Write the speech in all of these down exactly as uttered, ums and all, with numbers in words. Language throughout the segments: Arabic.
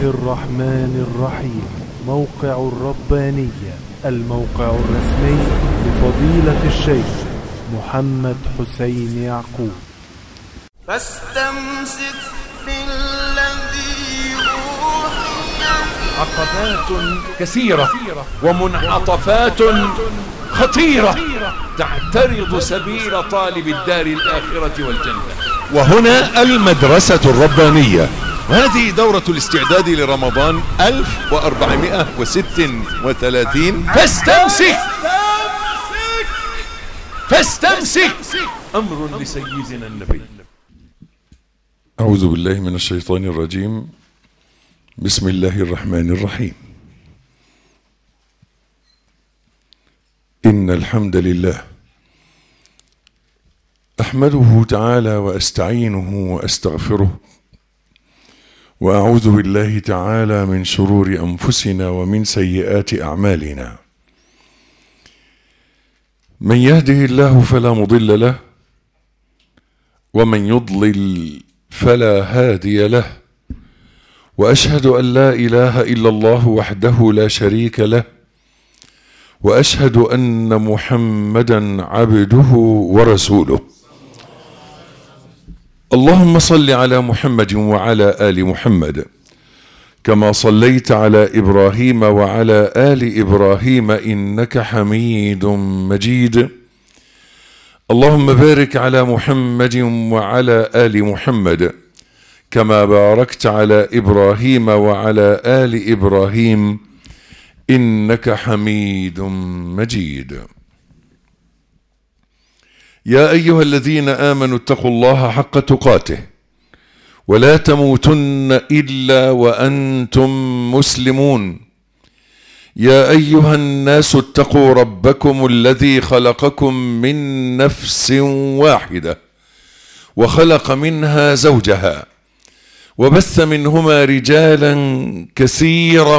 الرحمن الرحيم. موقع الربانية، الموقع الرسمي لفضيلة الشيخ محمد حسين يعقوب. فاستمسك بالذي أوحي. عقبات كثيرة ومنعطفات خطيرة تعترض سبيل طالب الدار الآخرة والجنة. وهنا المدرسة الربانية، وهذه دورة الاستعداد لرمضان ألف وأربعمائة وستة وثلاثين. فاستمسك فاستمسك أمر لسيدنا النبي. أعوذ بالله من الشيطان الرجيم. بسم الله الرحمن الرحيم. إن الحمد لله أحمده تعالى وأستعينه وأستغفره، وأعوذ بالله تعالى من شرور أنفسنا ومن سيئات أعمالنا. من يهده الله فلا مضل له، ومن يضلل فلا هادي له، وأشهد أن لا إله إلا الله وحده لا شريك له، وأشهد أن محمدا عبده ورسوله. اللهم صل على محمد وعلى آل محمد كما صليت على إبراهيم وعلى آل إبراهيم إنك حميد مجيد. اللهم بارك على محمد وعلى آل محمد كما باركت على إبراهيم وعلى آل إبراهيم إنك حميد مجيد. يا أيها الذين آمنوا اتقوا الله حق تقاته ولا تموتن إلا وأنتم مسلمون. يا أيها الناس اتقوا ربكم الذي خلقكم من نفس واحدة وخلق منها زوجها وبث منهما رجالا كثيرا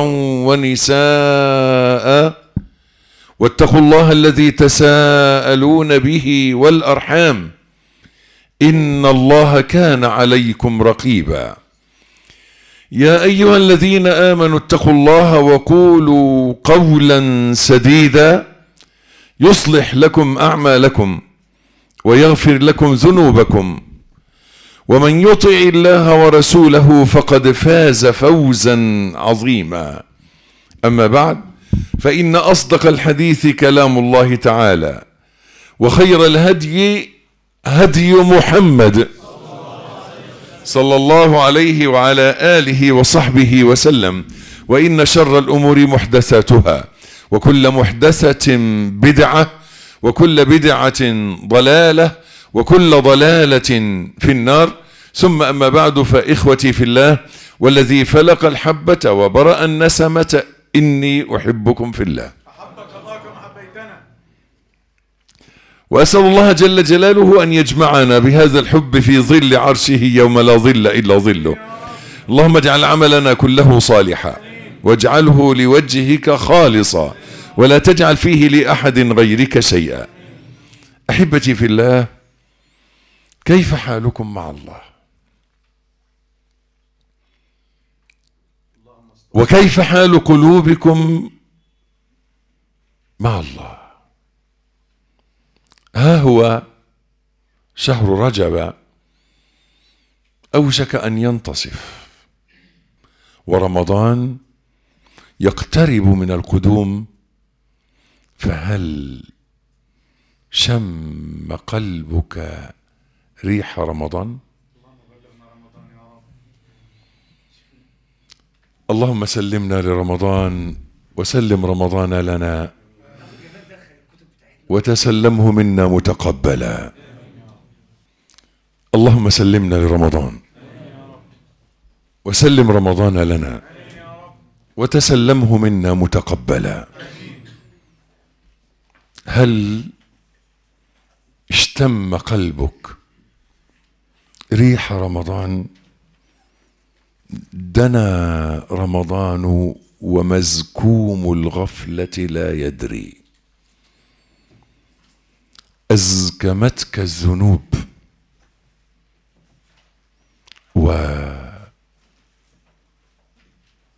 ونساء، واتقوا الله الذي تساءلون به والأرحام إن الله كان عليكم رقيبا. يا أيها الذين آمنوا اتقوا الله وقولوا قولا سديدا يصلح لكم أعمالكم ويغفر لكم ذنوبكم، ومن يطع الله ورسوله فقد فاز فوزا عظيما. أما بعد، فإن أصدق الحديث كلام الله تعالى، وخير الهدي هدي محمد صلى الله عليه وعلى آله وصحبه وسلم، وإن شر الأمور محدثاتها، وكل محدثة بدعة، وكل بدعة ضلالة، وكل ضلالة في النار. ثم أما بعد، فإخوتي في الله والذي فلق الحبة وبرأ النسمة إني أحبكم في الله، أحبك الله كما حبيتنا. وأسأل الله جل جلاله أن يجمعنا بهذا الحب في ظل عرشه يوم لا ظل إلا ظله. اللهم اجعل عملنا كله صالحا، واجعله لوجهك خالصا، ولا تجعل فيه لأحد غيرك شيئا. أحبتي في الله، كيف حالكم مع الله؟ وكيف حال قلوبكم مع الله؟ ها هو شهر رجب أوشك أن ينتصف، ورمضان يقترب من القدوم، فهل شم قلبك ريح رمضان؟ اللهم سلمنا لرمضان، وسلم رمضان لنا، وتسلمه منا متقبلا. اللهم سلمنا لرمضان، وسلم رمضان لنا، وتسلمه منا متقبلا. هل اشتم قلبك ريح رمضان؟ دنا رمضان ومزكوم الغفلة لا يدري، أزكمتك الذنوب و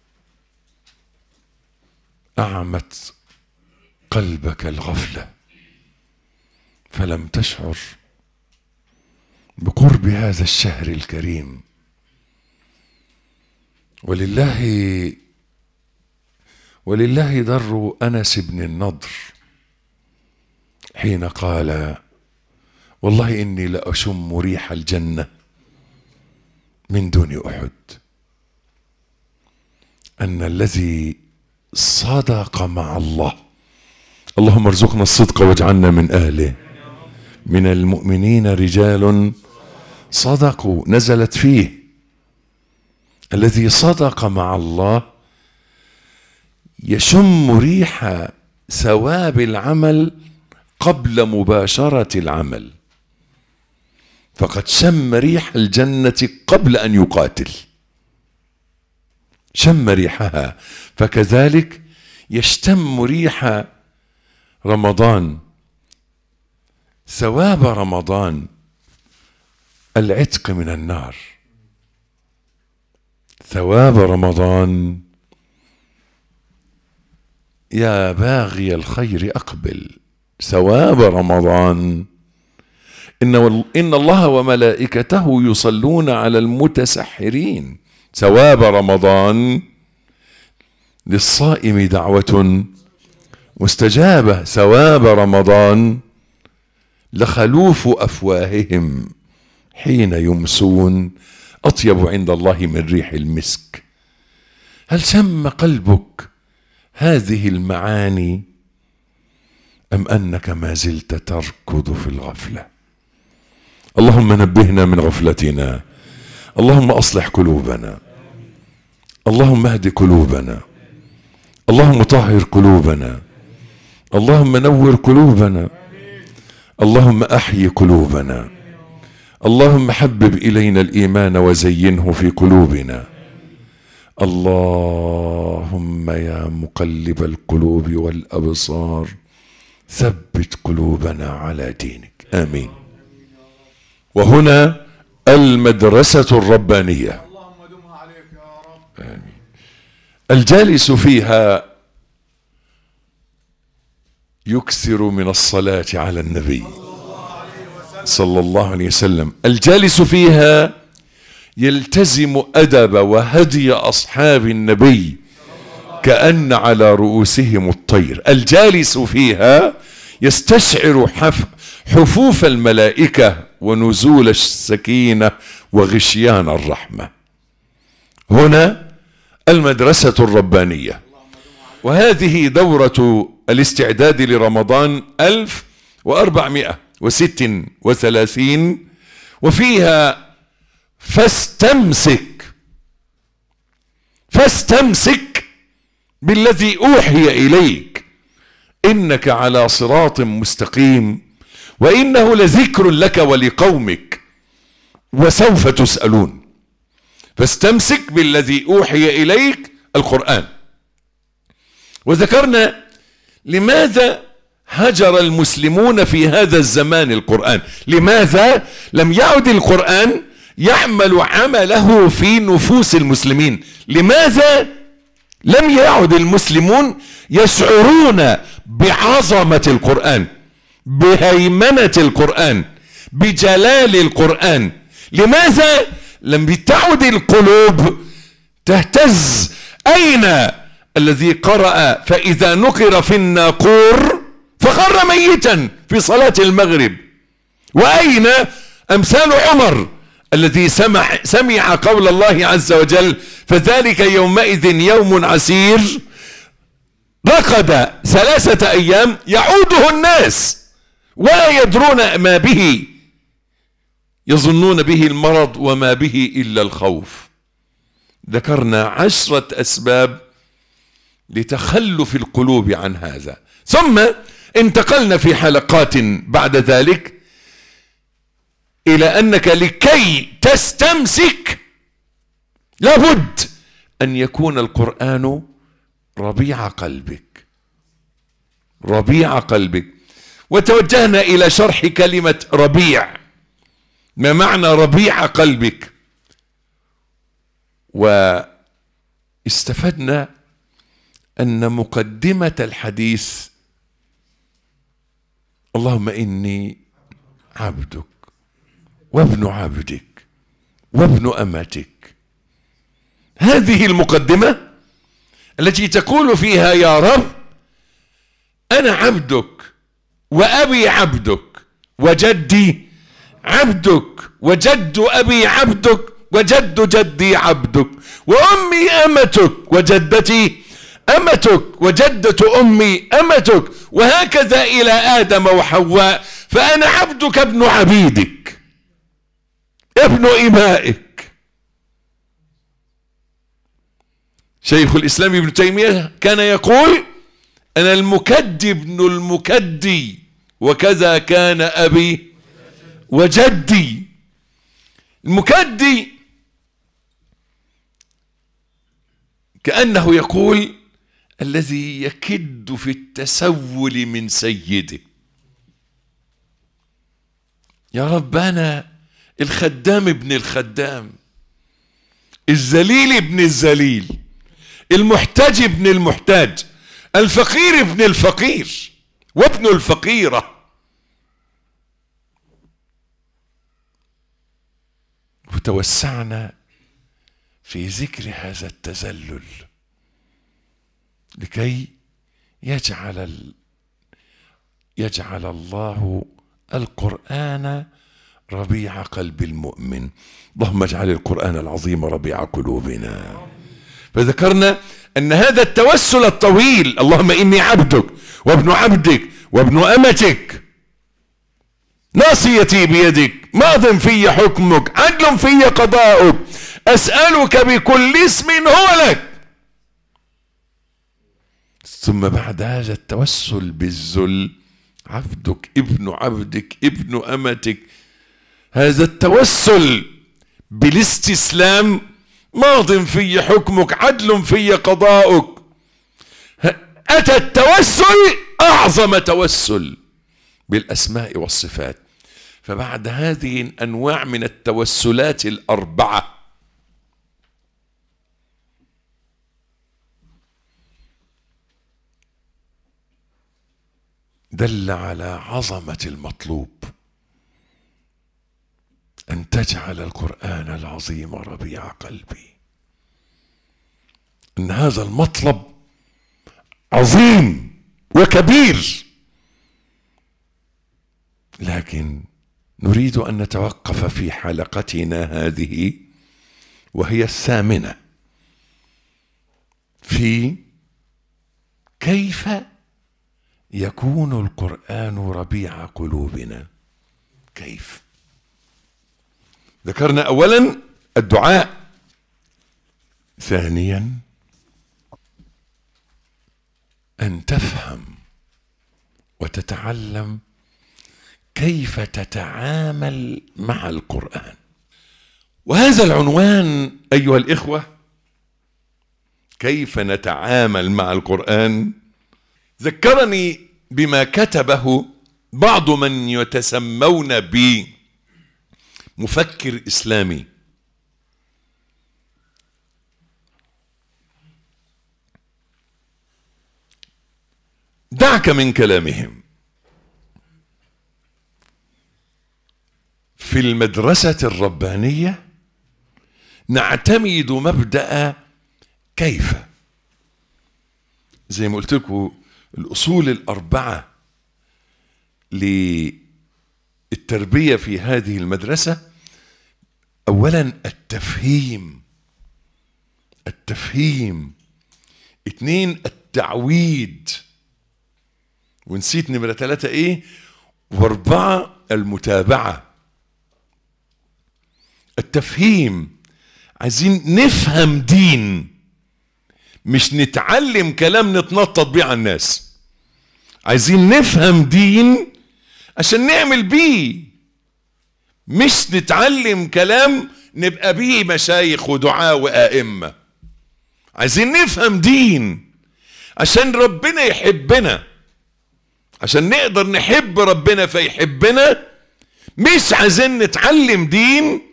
أعمت قلبك الغفلة فلم تشعر بقرب هذا الشهر الكريم. ولله ولله در أنس بن النضر حين قال: والله إني لأشم ريح الجنة من دون أحد. أن الذي صدق مع الله، اللهم ارزقنا الصدق واجعلنا من أهله، من المؤمنين رجال صدقوا نزلت فيه. الذي صدق مع الله يشم ريح ثواب العمل قبل مباشرة العمل، فقد شم ريح الجنة قبل أن يقاتل، شم ريحها. فكذلك يشتم ريح رمضان، ثواب رمضان العتق من النار. ثواب رمضان يا باغي الخير أقبل، ثواب رمضان إن, إن الله وملائكته يصلون على المتسحرين. ثواب رمضان للصائم دعوة مستجابة. ثواب رمضان لخلوف أفواههم حين يمسون أطيب عند الله من ريح المسك. هل شم قلبك هذه المعاني أم أنك ما زلت تركض في الغفلة؟ اللهم نبهنا من غفلتنا، اللهم أصلح قلوبنا، اللهم اهد قلوبنا، اللهم طهر قلوبنا، اللهم نور قلوبنا، اللهم أحيي قلوبنا، اللهم حبب إلينا الإيمان وزينه في قلوبنا. اللهم يا مقلب القلوب والأبصار ثبت قلوبنا على دينك، آمين. وهنا المدرسة الربانية، اللهم دمها عليك يا رب. آمين. الجالس فيها يكثر من الصلاة على النبي صلى الله عليه وسلم. الجالس فيها يلتزم أدب وهدي أصحاب النبي كأن على رؤوسهم الطير. الجالس فيها يستشعر حف حفوف الملائكة ونزول السكينة وغشيان الرحمة. هنا المدرسة الربانية، وهذه دورة الاستعداد لرمضان ألف وأربعمائة وست وثلاثين، وفيها فاستمسك فاستمسك بالذي أوحي إليك إنك على صراط مستقيم وإنه لذكر لك ولقومك وسوف تسألون. فاستمسك بالذي أوحي إليك القرآن. وذكرنا لماذا هجر المسلمون في هذا الزمان القرآن، لماذا لم يعد القرآن يعمل عمله في نفوس المسلمين، لماذا لم يعد المسلمون يشعرون بعظمة القرآن، بهيمنة القرآن، بجلال القرآن، لماذا لم تعد القلوب تهتز؟ أين الذي قرأ فإذا نقر في الناقور فخر ميتا في صلاة المغرب؟ وأين أمثال عمر الذي سمع, سمع قول الله عز وجل فذلك يومئذ يوم عسير، رقد ثلاثة أيام يعوده الناس ولا يدرون ما به، يظنون به المرض وما به إلا الخوف. ذكرنا عشرة أسباب لتخلف القلوب عن هذا، ثم انتقلنا في حلقات بعد ذلك إلى أنك لكي تستمسك لابد أن يكون القرآن ربيع قلبك، ربيع قلبك. وتوجهنا إلى شرح كلمة ربيع، ما معنى ربيع قلبك، واستفدنا أن مقدمة الحديث اللهم إني عبدك وابن عبدك وابن أمتك، هذه المقدمة التي تقول فيها يا رب أنا عبدك وأبي عبدك وجدي عبدك وجد أبي عبدك وجد جدي عبدك وأمي أمتك وجدتي أمتك وجدة أمي أمتك، وهكذا إلى آدم وحواء، فأنا عبدك ابن عبيدك ابن إمائك. شيخ الإسلام ابن تيمية كان يقول أنا المكدي ابن المكدي وكذا كان أبي وجدي. المكدي كأنه يقول الذي يكد في التسول من سيده. يا رب أنا الخدام ابن الخدام، الذليل ابن الذليل، المحتاج ابن المحتاج، الفقير ابن الفقير وابن الفقيرة. وتوسعنا في ذكر هذا التذلل لكي يجعل ال... يجعل الله القرآن ربيع قلب المؤمن. اللهم اجعل القرآن العظيم ربيع قلوبنا. فذكرنا أن هذا التوسل الطويل اللهم إني عبدك وابن عبدك وابن أمتك ناصيتي بيدك ماض في حكمك عدل في قضاؤك أسألك بكل اسم هو لك. ثم بعد هذا التوسل بالذل عبدك ابن عبدك ابن أمتك، هذا التوسل بالاستسلام ماض في حكمك عدل في قضاؤك. أتى التوسل أعظم توسل بالأسماء والصفات. فبعد هذه الأنواع من التوسلات الأربعة دل على عظمة المطلوب أن تجعل القرآن العظيم ربيع قلبي. إن هذا المطلب عظيم وكبير، لكن نريد أن نتوقف في حلقتنا هذه وهي الثامنة في كيف يكون القرآن ربيع قلوبنا. كيف؟ ذكرنا أولا الدعاء، ثانيا أن تفهم وتتعلم كيف تتعامل مع القرآن. وهذا العنوان أيها الإخوة، كيف نتعامل مع القرآن، ذكرني بما كتبه بعض من يتسمون بمفكر إسلامي. دعك من كلامهم. في المدرسة الربانية نعتمد مبدأ كيف، زي ما قلت لكم الأصول الأربعة للتربية في هذه المدرسة. أولا التفهيم، التفهيم. اثنين التعويد، ونسيت نمرة ثلاثة ايه، واربعة المتابعة. التفهيم، عايزين نفهم دين، مش نتعلم كلام نتنطط بيه على الناس. عايزين نفهم دين عشان نعمل بيه، مش نتعلم كلام نبقى بيه مشايخ ودعاء وآئمة. عايزين نفهم دين عشان ربنا يحبنا، عشان نقدر نحب ربنا فيحبنا. مش عايزين نتعلم دين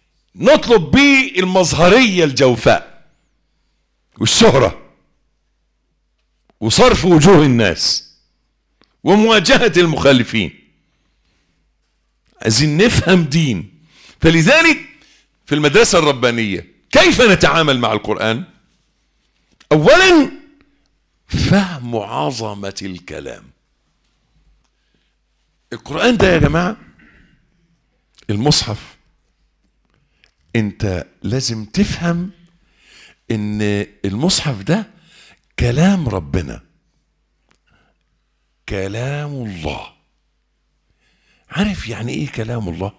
نطلب بيه المظهرية الجوفاء والشهرة. وصرف وجوه الناس ومواجهة المخالفين. عايزين نفهم دين. فلذلك في المدرسة الربانية كيف نتعامل مع القرآن؟ أولا فهم عظمة الكلام. القرآن ده يا جماعة المصحف، انت لازم تفهم ان المصحف ده كلام ربنا، كلام الله. عارف يعني ايه كلام الله؟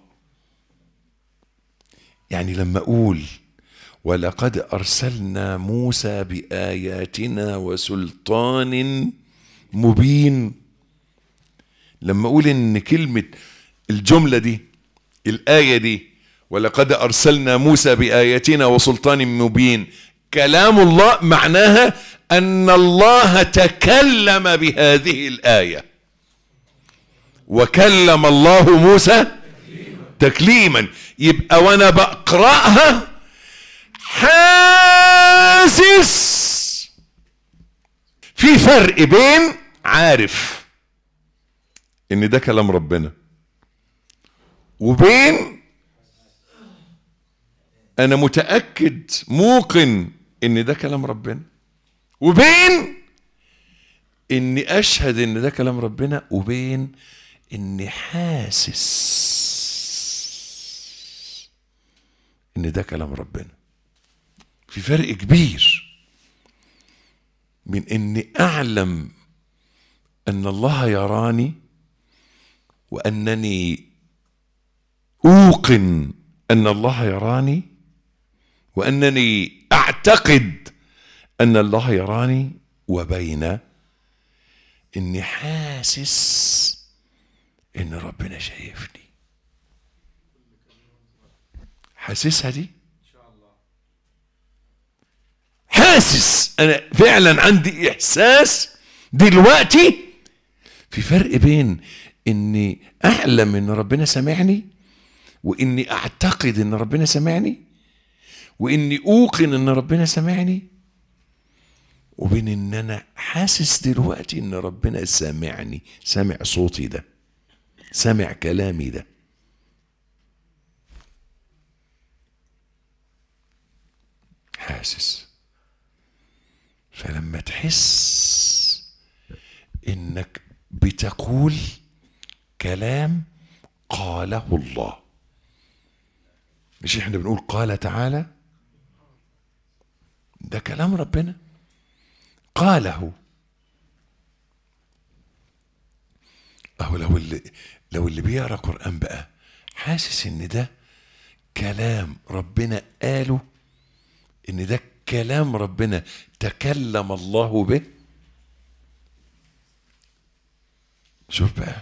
يعني لما اقول ولقد ارسلنا موسى بآياتنا وسلطان مبين، لما اقول ان كلمة الجملة دي الآية دي ولقد ارسلنا موسى بآياتنا وسلطان مبين كلام الله، معناها ان الله تكلم بهذه الآية، وكلم الله موسى تكليما. يبقى وانا بقرأها حاسس. في فرق بين عارف ان ده كلام ربنا، وبين انا متأكد موقن ان ده كلام ربنا، وبين اني اشهد ان ده كلام ربنا، وبين اني حاسس ان ده كلام ربنا. في فرق كبير من اني اعلم ان الله يراني، وانني اوقن ان الله يراني، وانني اعتقد ان الله يراني، وبين اني حاسس ان ربنا شايفني. حاسسها دي، حاسس انا فعلا عندي احساس دلوقتي. في فرق بين اني اعلم ان ربنا سمعني، واني اعتقد ان ربنا سمعني، واني اوقن ان ربنا سمعني، وبين ان انا حاسس دلوقتي ان ربنا سامعني، سامع صوتي ده، سامع كلامي ده. حاسس. فلما تحس انك بتقول كلام قاله الله، مش احنا بنقول قال تعالى؟ ده كلام ربنا قاله. اهو لو اللي لو اللي بيقرا قرآن بقى حاسس ان ده كلام ربنا قاله، ان ده كلام ربنا تكلم الله به، شوف بقى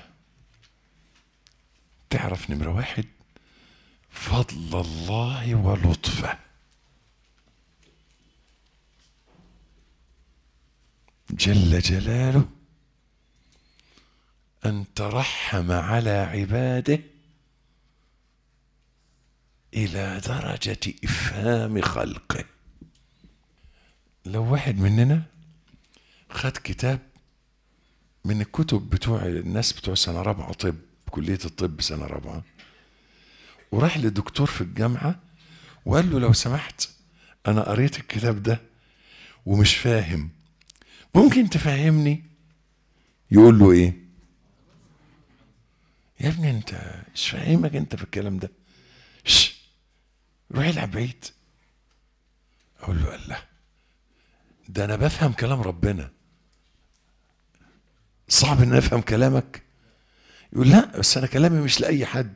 تعرف نمرة واحد فضل الله ولطفه. جل جلاله أن ترحم على عباده إلى درجة إفهام خلقه. لو واحد مننا خد كتاب من الكتب بتوع الناس بتوع سنة رابعة طب، كلية الطب سنة رابعة، وراح للدكتور في الجامعة وقال له لو سمحت أنا قريت الكتاب ده ومش فاهم، ممكن تفهمني؟ يقول له إيه؟ يا ابني أنت مش فاهمك أنت في الكلام ده، شش روح العب بعيد. أقول له الله، ده أنا بفهم كلام ربنا، صعب إن أفهم كلامك؟ يقول لا بس أنا كلامي مش لأي حد.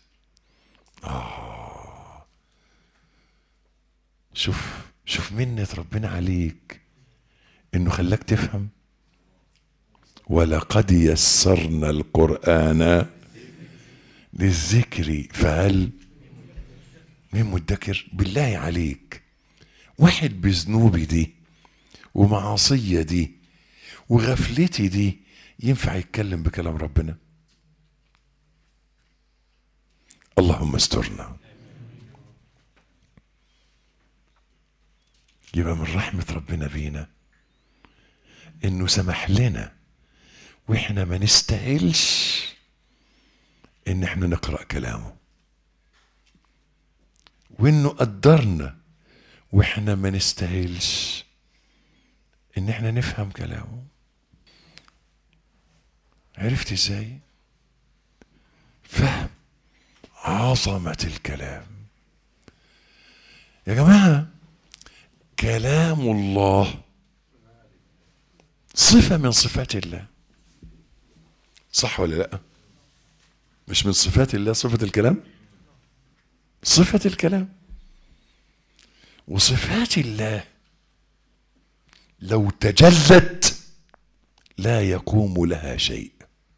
آه شوف شوف منة ربنا عليك إنه خلاك تفهم. ولقد يسرنا القرآن للذكر فهل من مدكر. بالله عليك واحد بذنوبي دي ومعاصية دي وغفلتي دي ينفع يتكلم بكلام ربنا؟ اللهم استرنا. يبقى من رحمة ربنا بينا انه سمح لنا واحنا ما نستاهلش ان احنا نقرأ كلامه، وانه قدرنا واحنا ما نستاهلش ان احنا نفهم كلامه. عرفت ازاي؟ فهم عظمة الكلام. يا جماعة كلام الله صفة من صفات الله، صح ولا لا؟ مش من صفات الله صفة الكلام؟ صفة الكلام. وصفات الله لو تجلت لا يقوم لها شيء،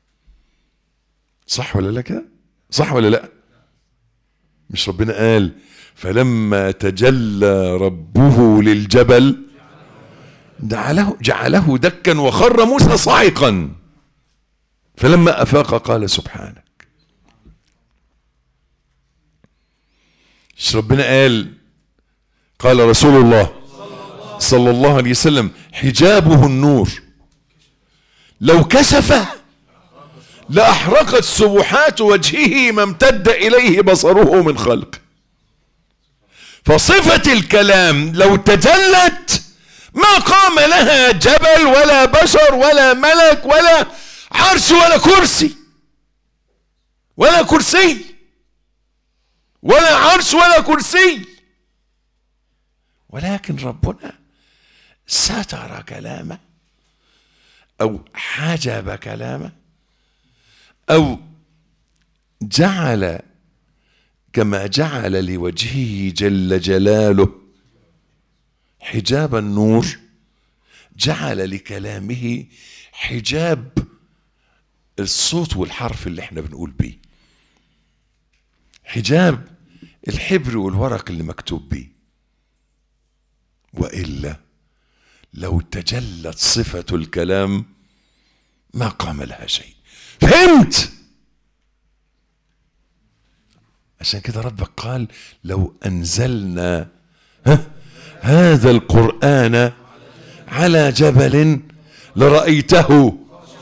صح ولا لا كده؟ صح ولا لا؟ مش ربنا قال فلما تجلى ربه للجبل جعله, جعله دكا وخر موسى صاعقا فلما أفاق قال سبحانك. مش ربنا قال قال رسول الله صلى الله عليه وسلم حجابه النور لو كشفه لأحرقت سبحات وجهه ما امتد إليه بصره من خلق. فصفة الكلام لو تجلت ما قام لها جبل ولا بشر ولا ملك ولا عرش ولا كرسي ولا كرسي ولا عرش ولا كرسي، ولكن ربنا ستر كلامه أو حجب كلامه أو جعل كما جعل لوجهه جل جلاله حجاب النور، جعل لكلامه حجاب الصوت والحرف اللي احنا بنقول بيه، حجاب الحبر والورق اللي مكتوب بيه. وإلا لو تجلت صفة الكلام ما قام لها شيء. فهمت؟ عشان كده ربك قال لو أنزلنا هذا القرآن على جبل لرأيته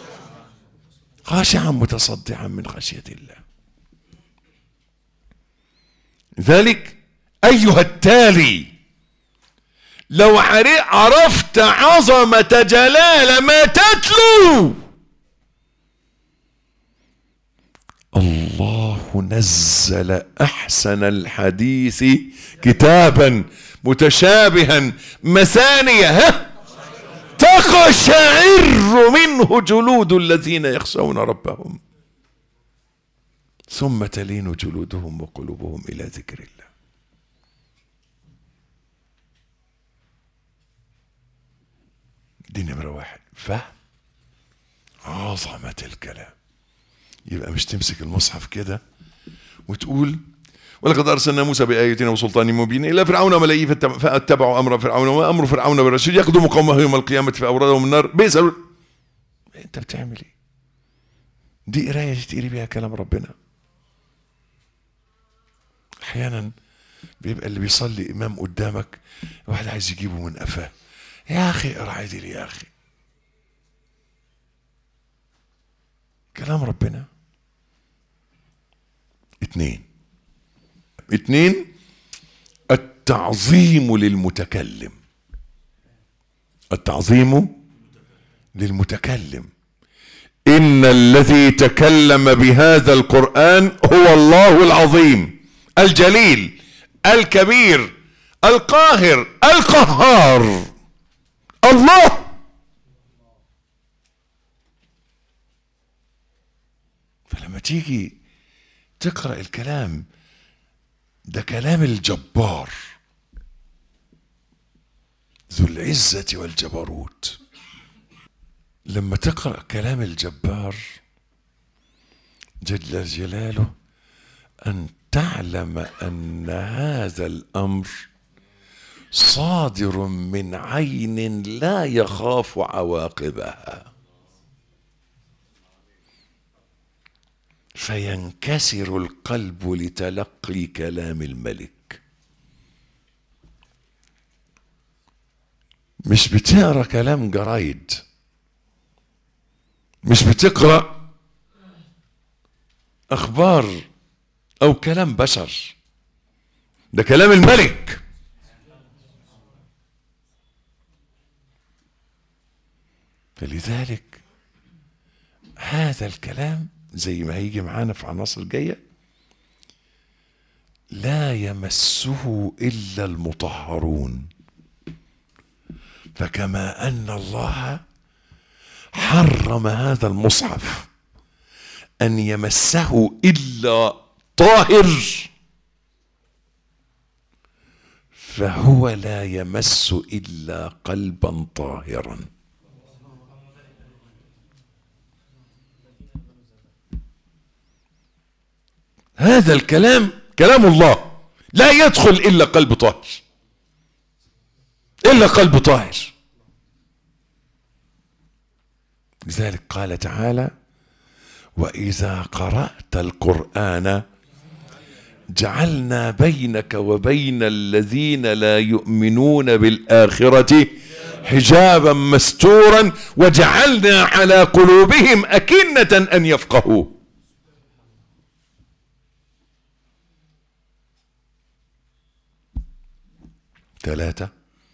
خاشعا متصدعا من خشية الله. ذلك أيها التالي لو عرفت عظمة جلال ما تتلو، الله نزل أحسن الحديث كتابا متشابها مثانية تقشعر منه جلود الذين يخشون ربهم ثم تلين جلودهم وقلوبهم إلى ذكر الله. دي نمرة واحد، فهم عظمة الكلام. يبقى مش تمسك المصحف كده وتقول ولقد أرسلنا موسى بآياتنا وسلطان مبين إلى فرعون وملئه فاتبعوا أمر فرعون وأمر فرعون بالرشيد يقدم قومه يوم القيامة فأوردهم النار بئس. أنت بتعمل إيه؟ دي قراية تقري بيها كلام ربنا. أحيانا بيبقى اللي بيصلي إمام قدامك واحد عايز يجيبه من قفاه، يا أخي اقرا عدل يا أخي. كلام ربنا. اتنين اتنين التعظيم للمتكلم. التعظيم للمتكلم. إن الذي تكلم بهذا القرآن هو الله العظيم الجليل الكبير القاهر القهار الله. فلما تيجي تقرأ الكلام ده كلام الجبار ذو العزة والجبروت. لما تقرأ كلام الجبار جل جلاله أن تعلم أن هذا الأمر صادر من عين لا يخاف عواقبها، فينكسر القلب لتلقي كلام الملك. مش بتقرا كلام جرايد مش بتقرأ أخبار أو كلام بشر، ده كلام الملك. فلذلك هذا الكلام زي ما هيجي معانا في عناصر جاية لا يمسه إلا المطهرون. فكما أن الله حرم هذا المصحف أن يمسه إلا طاهر، فهو لا يمس إلا قلبا طاهرا. هذا الكلام كلام الله لا يدخل إلا قلب طاهر، إلا قلب طاهر. لذلك قال تعالى: وإذا قرأت القرآن جعلنا بينك وبين الذين لا يؤمنون بالآخرة حجابا مستورا وجعلنا على قلوبهم أكنة أن يفقهوا. ثلاثة: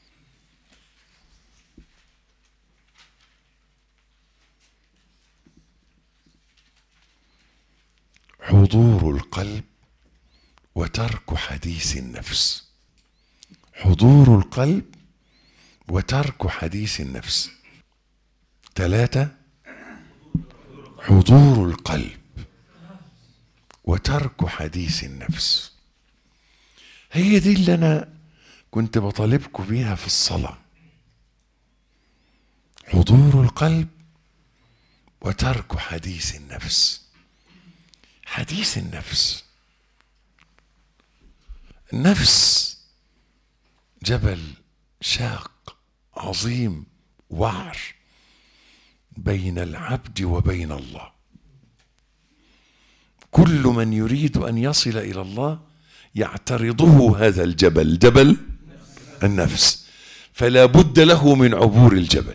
حضور القلب وترك حديث النفس. حضور القلب وترك حديث النفس. ثلاثة: حضور القلب وترك حديث النفس. هي دي اللي أنا كنت بطالبكم بيها في الصلاة. حضور القلب وترك حديث النفس. حديث النفس، النفس جبل شاق عظيم وعر بين العبد وبين الله. كل من يريد أن يصل إلى الله يعترضه هذا الجبل، جبل النفس، فلا بد له من عبور الجبل.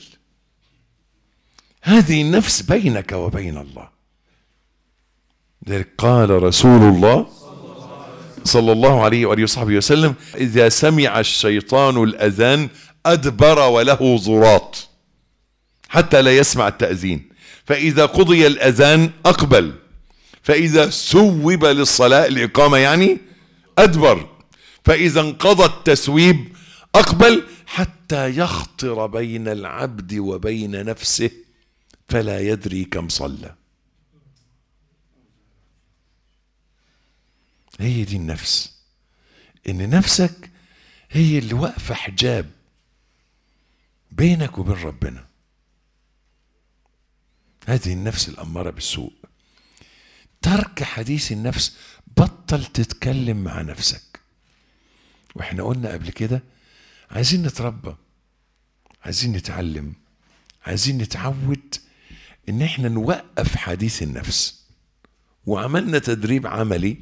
هذه النفس بينك وبين الله. لذلك قال رسول الله صلى الله عليه وآله وصحبه وسلم: إذا سمع الشيطان الأذان أدبر وله ضراط حتى لا يسمع التأذين، فإذا قضي الأذان أقبل، فإذا سوب للصلاة الإقامة يعني أدبر، فإذا انقضى التسويب أقبل، حتى يخطر بين العبد وبين نفسه فلا يدري كم صلى. هي دي النفس، إن نفسك هي اللي واقفة حجاب بينك وبين ربنا. هذه النفس الأمارة بالسوء. ترك حديث النفس، بطل تتكلم مع نفسك. واحنا قلنا قبل كده عايزين نتربى، عايزين نتعلم، عايزين نتعود ان احنا نوقف حديث النفس. وعملنا تدريب عملي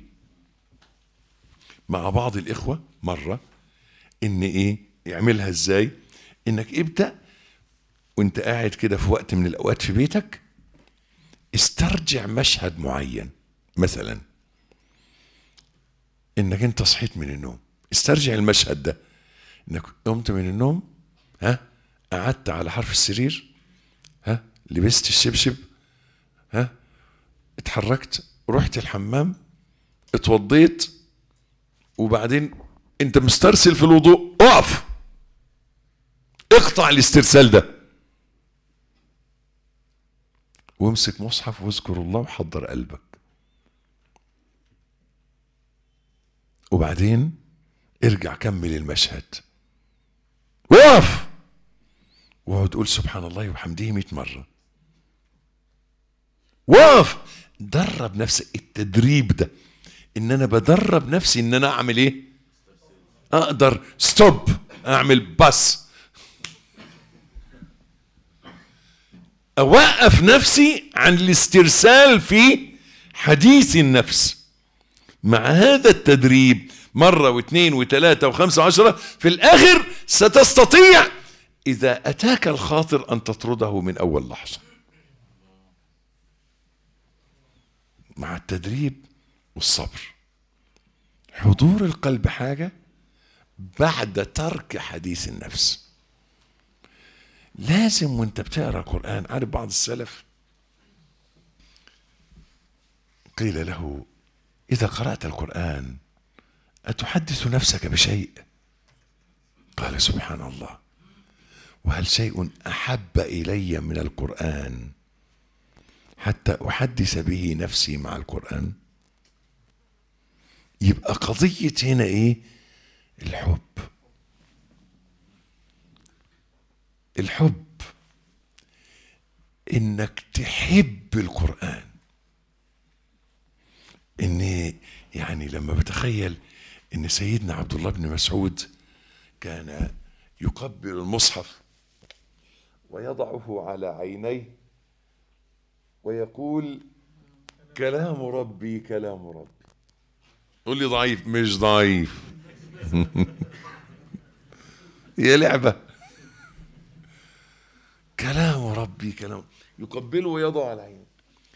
مع بعض الإخوة مرة، إن إيه يعملها إزاي؟ إنك ابدأ وإنت قاعد كده في وقت من الأوقات في بيتك، استرجع مشهد معين. مثلا إنك أنت صحيت من النوم، استرجع المشهد ده، إنك قمت من النوم، ها قعدت على حرف السرير، ها لبست الشبشب، ها اتحركت، رحت الحمام، اتوضيت، وبعدين انت مسترسل في الوضوء، اقف، اقطع الاسترسال ده، وامسك مصحف واذكر الله وحضر قلبك. وبعدين ارجع كمل المشهد، وقف واقعد قول سبحان الله وبحمده مئة مرة. وقف، درب نفسك. التدريب ده ان انا بدرب نفسي ان انا اعمل ايه؟ اقدر ستوب، اعمل بس، اوقف نفسي عن الاسترسال في حديث النفس. مع هذا التدريب مرة واثنين وثلاثة وخمسة وعشرة، في الاخر ستستطيع اذا اتاك الخاطر ان تطرده من اول لحظة. مع التدريب والصبر. حضور القلب حاجة بعد ترك حديث النفس. لازم وانت بتقرأ القرآن، عارف بعض السلف قيل له إذا قرأت القرآن أتحدث نفسك بشيء؟ قال سبحان الله، وهل شيء أحب إلي من القرآن حتى أحدث به نفسي مع القرآن؟ يبقى قضية هنا إيه؟ الحب. الحب إنك تحب القرآن. إن يعني لما بتخيل إن سيدنا عبد الله بن مسعود كان يقبل المصحف ويضعه على عينيه ويقول كلام ربي كلام ربي. قول لي ضعيف؟ مش ضعيف. هي لعبة. كلام ربي كلام، يقبله ويضع على عينيه.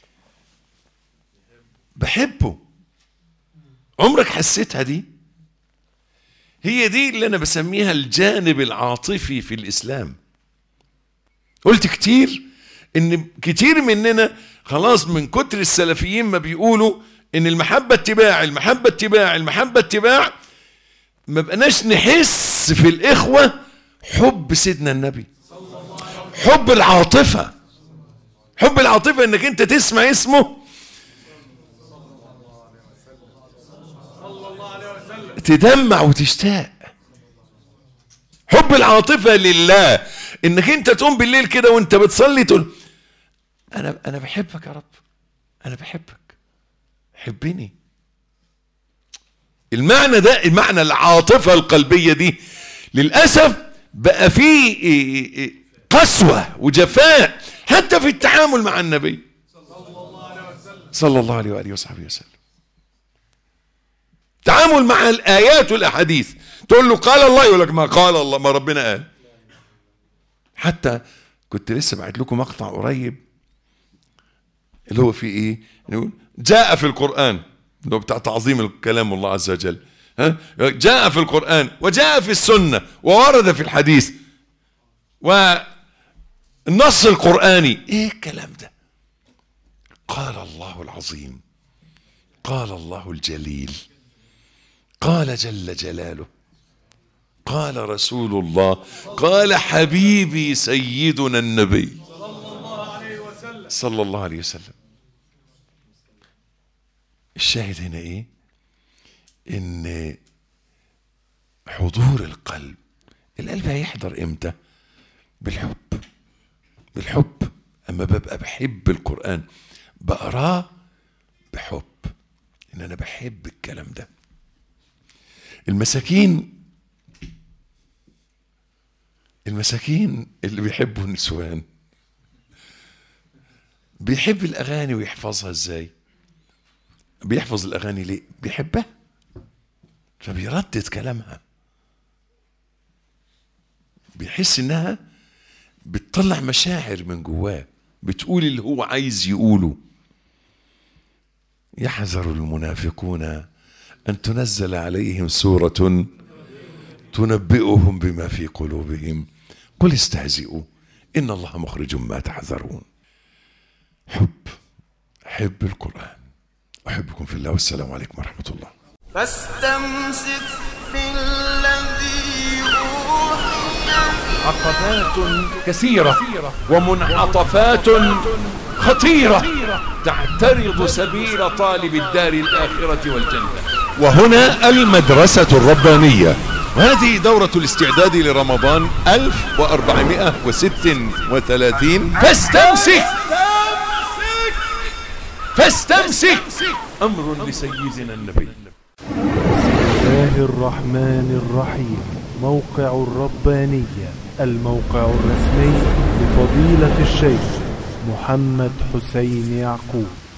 بحبه. عمرك حسيتها دي؟ هي دي اللي انا بسميها الجانب العاطفي في الاسلام. قلت كتير ان كتير مننا خلاص من كتر السلفيين ما بيقولوا ان المحبة اتباع المحبة اتباع المحبة اتباع، ما بقناش نحس في الاخوة حب سيدنا النبي، حب العاطفة. حب العاطفة انك انت تسمع اسمه تدمع وتشتاق. حب العاطفة لله انك انت تقوم بالليل كده وانت بتصلي تقول انا انا بحبك يا رب، انا بحبك، حبني. المعنى ده، المعنى العاطفة القلبية دي للأسف بقى فيه قسوة وجفاء حتى في التعامل مع النبي صلى الله عليه وآله وصحبه وسلم. تعامل مع الآيات والأحاديث، تقول له قال الله يقول لك ما قال الله، ما ربنا قال. حتى كنت لسه بعت لكم مقطع قريب اللي هو فيه ايه؟ يقول جاء في القرآن، اللي هو بتاع تعظيم الكلام الله عز وجل، ها؟ جاء في القرآن وجاء في السنة وورد في الحديث والنص القرآني. ايه الكلام ده؟ قال الله العظيم، قال الله الجليل، قال جل جلاله، قال رسول الله، قال حبيبي سيدنا النبي صلى الله عليه وسلم. الشاهد هنا ايه؟ ان حضور القلب، القلب هيحضر امتى؟ بالحب. بالحب. اما ببقى بحب القرآن بقراه بحب، ان انا بحب الكلام ده. المساكين المساكين اللي بيحبوا النسوان بيحب الاغاني ويحفظها ازاي؟ بيحفظ الاغاني ليه؟ بيحبها فبيردد كلامها، بيحس انها بتطلع مشاعر من جواه، بتقول اللي هو عايز يقوله. يحذر المنافقون أن تنزل عليهم سورة تنبئهم بما في قلوبهم قل استهزئوا إن الله مخرج ما تحذرون. حب حب القرآن. أحبكم في الله والسلام عليكم ورحمة الله. فاستمسك بالذي أوحي. عقبات كثيرة ومنعطفات خطيرة تعترض سبيل طالب الدار الآخرة والجنة. وهنا المدرسة الربانية، وهذه دورة الاستعداد لرمضان ألف وأربعمائة وستة وثلاثين. فاستمسك فاستمسك أمر لسيدنا النبي. بسم الله الرحمن الرحيم. موقع الربانية، الموقع الرسمي لفضيلة الشيخ محمد حسين يعقوب.